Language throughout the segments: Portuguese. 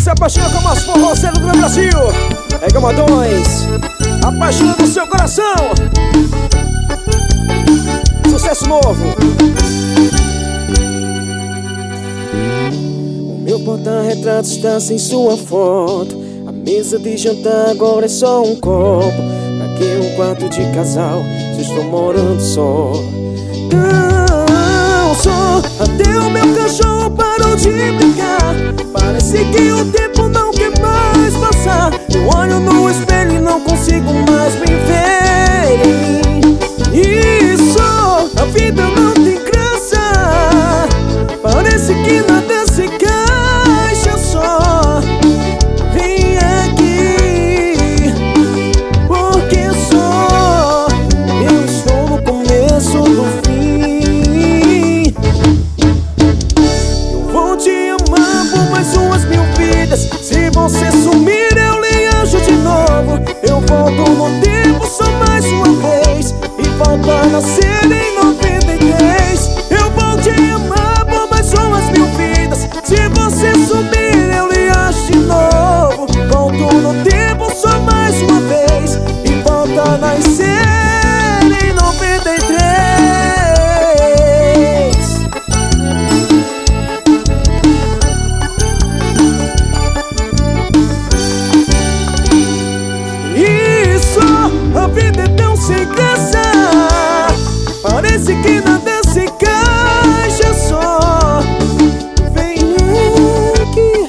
se apaixona com mais forrozeiro do meu Brasil. É Gamadões, apaixonando o seu coração. Sucesso novo. O meu porta-retrato está sem sua foto. A mesa de jantar agora é só um copo. Pra que um quarto de casal se eu estou morando só? Não só, até o meu cachorro parou de brincar. Parece que o tempo não quer mais passar. Eu olho no espelho e não consigo mais me ver em mim. Isso, a vida não tem graça. Parece que nada se encaixa só. Vem aqui, porque só eu estou no começo do fim. Eu vou te amar por mais umas 1000 vidas. Se você sumir eu lhe acho de novo. Eu volto no tempo só mais uma vez e volto a nascer em 93. Eu vou te amar por mais umas 1000 vidas. Se você sumir eu lhe acho de novo. Volto no tempo só mais uma vez e volto a nascer em 93. A vida é tão sem graça. Parece que nada se encaixa só. Vem aqui.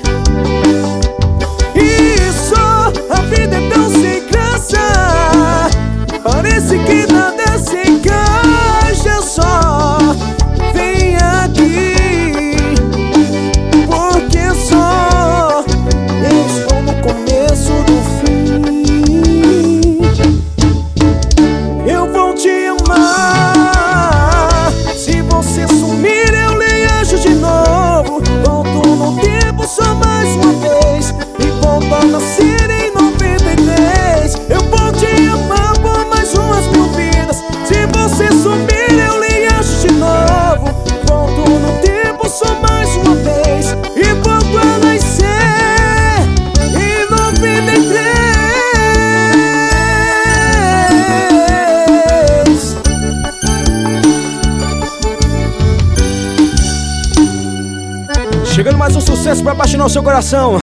Isso, a vida é tão sem graça. Parece que nada se encaixa só. Vem aqui, porque só eu estou no começo do fim. Eu vou te amar. Se você sumir eu lhe acho de novo. Volto no tempo só mais uma vez e volto a nascer em 93. Eu vou te amar por mais umas 1000 vidas. Se você sumir eu lhe acho de novo. Volto no tempo só mais uma vez e volto a nascer em 93. Chegando mais um sucesso pra apaixonar o seu coração.